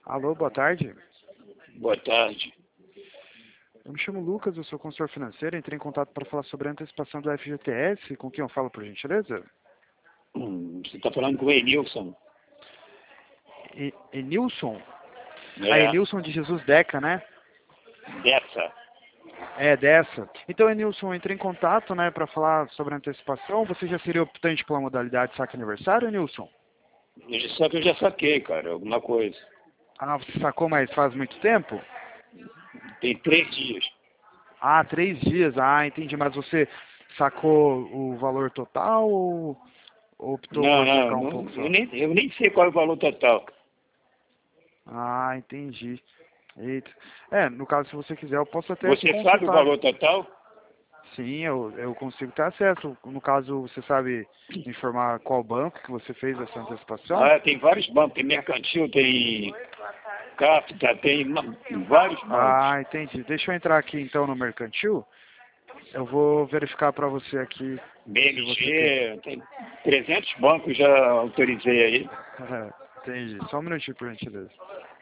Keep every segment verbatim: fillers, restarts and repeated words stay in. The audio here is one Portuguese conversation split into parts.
Alô, boa tarde. Boa tarde. Eu me chamo Lucas, eu sou consultor financeiro. Entrei em contato para falar sobre a antecipação do F G T S. Com quem eu falo, por gentileza? Hum, você está falando com o Enilson. E, Enilson? Ah, É, Enilson de Jesus Deca, né? dessa. É, dessa. Então, Enilson, eu entrei em contato, né, para falar sobre a antecipação. Você já seria optante pela modalidade saque aniversário, Enilson? Eu já- Só que eu já saquei, cara, alguma coisa. Ah, você sacou, mas faz muito tempo? Tem três dias. Ah, três dias. Ah, entendi. Mas você sacou o valor total ou ou optou Não, por não, sacar um não pouco eu, só? nem, eu nem sei qual é o valor total. Ah, entendi. Eita. É, no caso, se você quiser, eu posso até te Você sabe o consultar. valor total? Sim, eu, eu consigo ter acesso. No caso, você sabe me informar qual banco que você fez essa antecipação? Ah, tem vários bancos. Tem Mercantil, tem Capta, tem ma- vários bancos. Ah, entendi. Deixa eu entrar aqui então no Mercantil. Eu vou verificar para você aqui se você tem. B M G, tem trezentos bancos já autorizei aí. Entendi. Só um minutinho, por gentileza.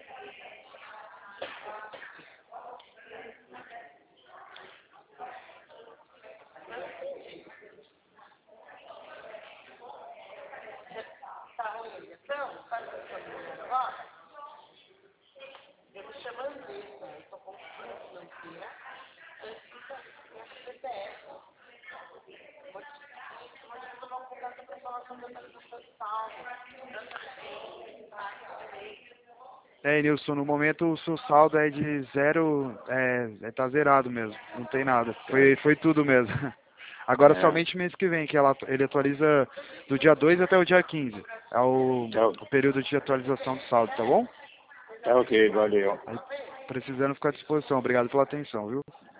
É, Nilson, no momento o seu saldo é de zero, é, é, tá zerado mesmo, não tem nada, foi, foi tudo mesmo. Agora É, somente mês que vem, que ela, ele atualiza do dia dois até o dia quinze, é o, tá, o período de atualização do saldo, tá bom? tá ok, valeu. Aí, precisando ficar à disposição, obrigado pela atenção, viu?